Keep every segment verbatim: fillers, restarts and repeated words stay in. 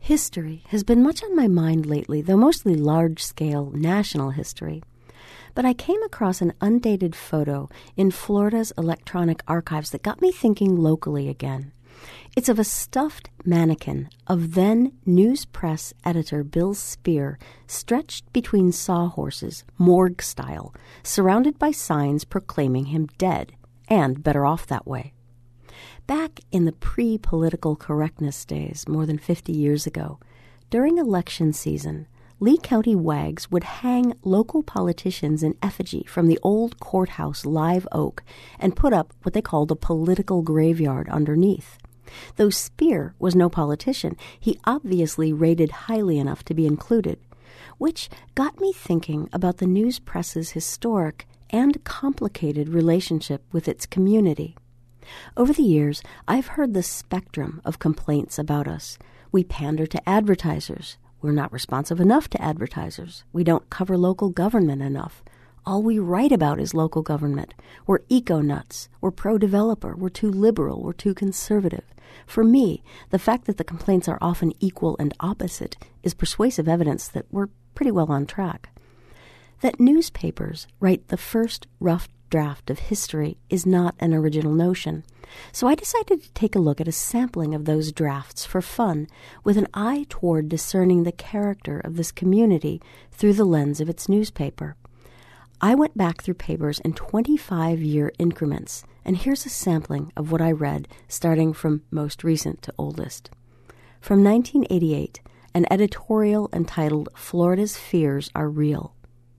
History has been much on my mind lately, though mostly large-scale national history. But I came across an undated photo in Florida's electronic archives that got me thinking locally again. It's of a stuffed mannequin of then News Press editor Bill Spear stretched between sawhorses, morgue style, surrounded by signs proclaiming him dead, and better off that way. Back in the pre-political correctness days, more than fifty years ago, during election season, Lee County wags would hang local politicians in effigy from the old courthouse live oak and put up what they called a political graveyard underneath. Though Spear was no politician, he obviously rated highly enough to be included, which got me thinking about the news press's historic and complicated relationship with its community. Over the years, I've heard the spectrum of complaints about us. We pander to advertisers. We're not responsive enough to advertisers. We don't cover local government enough. All we write about is local government. We're eco-nuts. We're pro-developer. We're too liberal. We're too conservative. For me, the fact that the complaints are often equal and opposite is persuasive evidence that we're pretty well on track. That newspapers write the first rough draft of history is not an original notion. So I decided to take a look at a sampling of those drafts for fun, with an eye toward discerning the character of this community through the lens of its newspaper. I went back through papers in twenty-five-year increments, and here's a sampling of what I read, starting from most recent to oldest. From nineteen eighty-eight, an editorial entitled "Florida's Fears Are Real."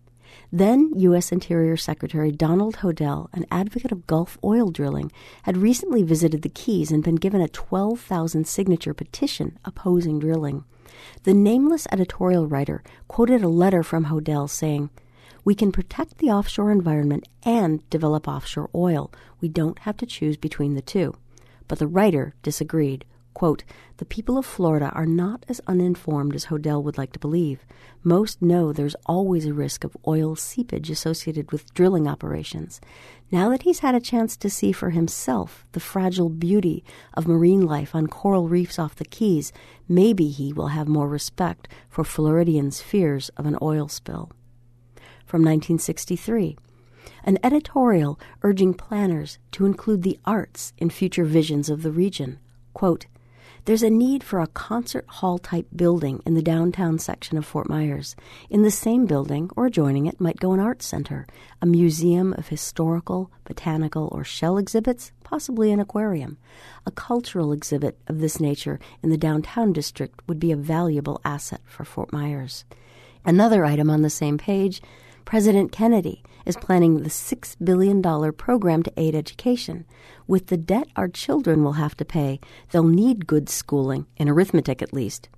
Then U S Interior Secretary Donald Hodel, an advocate of Gulf oil drilling, had recently visited the Keys and been given a twelve thousand signature petition opposing drilling. The nameless editorial writer quoted a letter from Hodel saying, "We can protect the offshore environment and develop offshore oil. We don't have to choose between the two." But the writer disagreed. Quote, "The people of Florida are not as uninformed as Hodel would like to believe. Most know there's always a risk of oil seepage associated with drilling operations. Now that he's had a chance to see for himself the fragile beauty of marine life on coral reefs off the Keys, maybe he will have more respect for Floridians' fears of an oil spill." From nineteen sixty-three, an editorial urging planners to include the arts in future visions of the region. Quote, "There's a need for a concert hall-type building in the downtown section of Fort Myers. In the same building, or adjoining it, might go an arts center, a museum of historical, botanical, or shell exhibits, possibly an aquarium. A cultural exhibit of this nature in the downtown district would be a valuable asset for Fort Myers." Another item on the same page, President Kennedy is planning the six billion dollars program to aid education. With the debt our children will have to pay, they'll need good schooling, in arithmetic at least.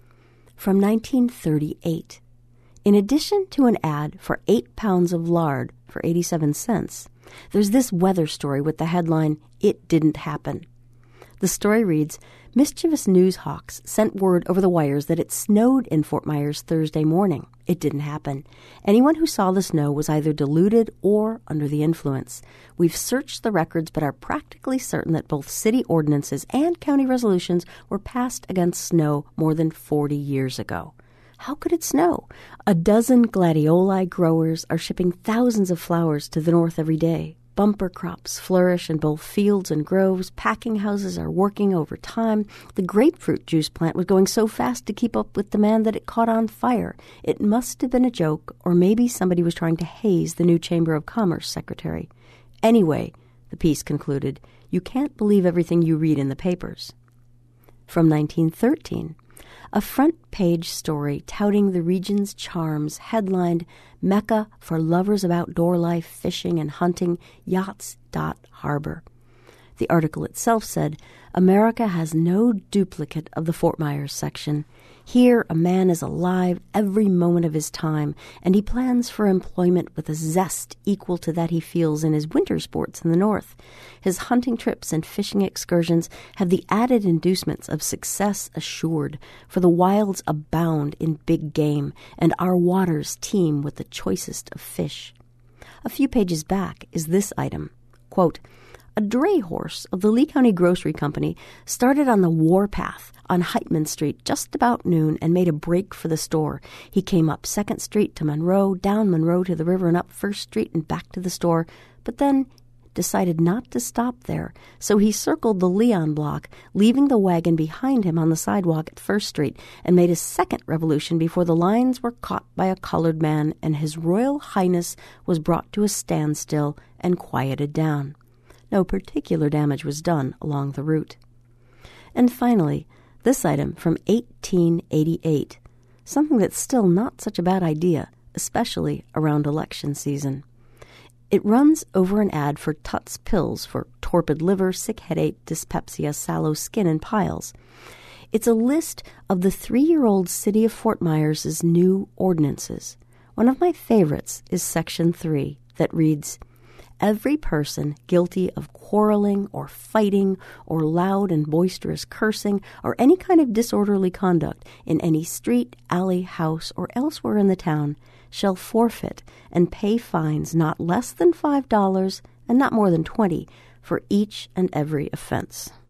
From nineteen thirty-eight, in addition to an ad for eight pounds of lard for eighty-seven cents, there's this weather story with the headline, "It Didn't Happen." The story reads, "Mischievous news hawks sent word over the wires that it snowed in Fort Myers Thursday morning. It didn't happen. Anyone who saw the snow was either deluded or under the influence. We've searched the records but are practically certain that both city ordinances and county resolutions were passed against snow more than forty years ago." How could it snow? A dozen gladioli growers are shipping thousands of flowers to the north every day. Bumper crops flourish in both fields and groves. Packing houses are working overtime. The grapefruit juice plant was going so fast to keep up with demand that it caught on fire. It must have been a joke, or maybe somebody was trying to haze the new Chamber of Commerce secretary. Anyway, the piece concluded, you can't believe everything you read in the papers. From nineteen thirteen, a front-page story touting the region's charms headlined, "Mecca for lovers of outdoor life, fishing and hunting, yachts dot harbor." The article itself said, "America has no duplicate of the Fort Myers section. Here a man is alive every moment of his time, and he plans for employment with a zest equal to that he feels in his winter sports in the north. His hunting trips and fishing excursions have the added inducements of success assured, for the wilds abound in big game, and our waters teem with the choicest of fish." A few pages back is this item, quote, A dray horse of the Lee County Grocery Company started on the warpath on Heitman Street just about noon and made a break for the store. He came up second Street to Monroe, down Monroe to the river and up first Street and back to the store, but then decided not to stop there, so he circled the Leon block, leaving the wagon behind him on the sidewalk at first Street, and made a second revolution before the lines were caught by a colored man and His Royal Highness was brought to a standstill and quieted down. No particular damage was done along the route. And finally, this item from eighteen eighty-eight, something that's still not such a bad idea, especially around election season. It runs over an ad for Tut's pills for torpid liver, sick headache, dyspepsia, sallow skin, and piles. It's a list of the three-year-old city of Fort Myers' new ordinances. One of my favorites is Section three that reads, "Every person guilty of quarreling or fighting or loud and boisterous cursing or any kind of disorderly conduct in any street, alley, house, or elsewhere in the town shall forfeit and pay fines not less than five dollars and not more than twenty for each and every offense."